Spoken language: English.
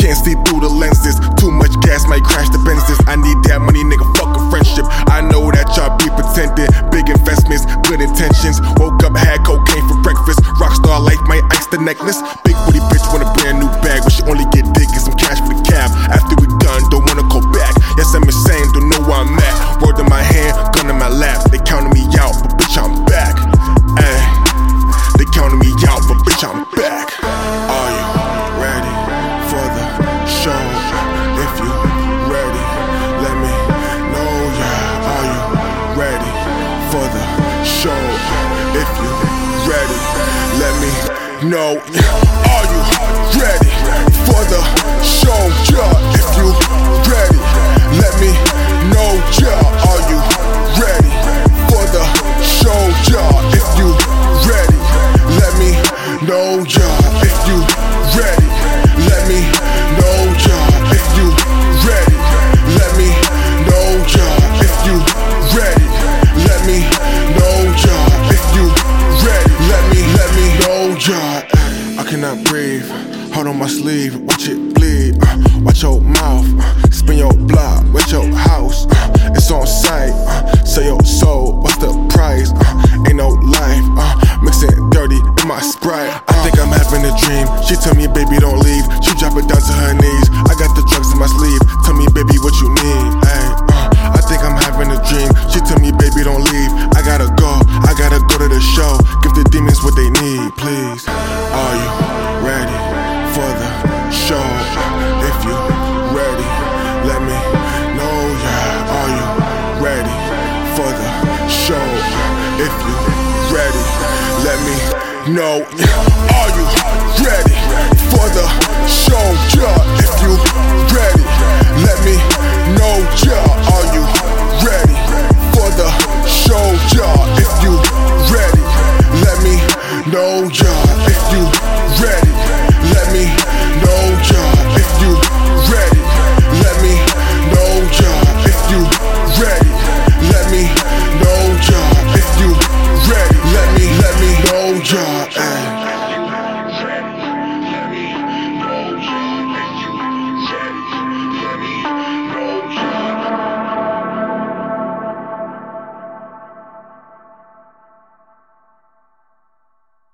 can't see through the lenses. Too much gas might crash the Benzes. I need that money, nigga, fuck a friendship. I know that y'all be pretending. Big investments, good intentions. Woke up, had cocaine for breakfast. Rockstar life might ice the necklace. Big booty bitch want a brand new bag, but she only get dick and some cash for the cab. After we done, don't wanna go back. Yes, I'm insane, don't know where I'm at. Word in my hand, gun in my lap. They counting me out, but bitch, I'm back. Ay, they counting me out, but bitch, I'm back. Are you ready for the show? If you ready, let me know, yeah. Are you ready for the show? If you ready, let me know. Are you ready for the show? Yeah. If you ready, let me know, yeah. Are you ready for the show? Yeah. If you ready, let me know, yeah. If you ready, let me know, yeah. If you ready, let me know, yeah. If you ready, let me know, yeah. If you ready, let me know, yeah. I cannot breathe. Heart on my sleeve, watch it bleed. Watch your mouth, spin your block, wet your house. It's on sight. Sell your soul, what's the price? Ain't no life. Mixing dirty in my Sprite. I think I'm having a dream. She tell me, baby, don't leave. She drop it down to her knees. I got the drugs in my sleeve. Tell me, baby, what you need? Ay, I think I'm having a dream. She tell me, baby, don't leave. I gotta go to the show. Give the demons what they need, please. Are you ready for the show? If you ready, let me know, yeah. Are you ready for the show? If you ready, let me know.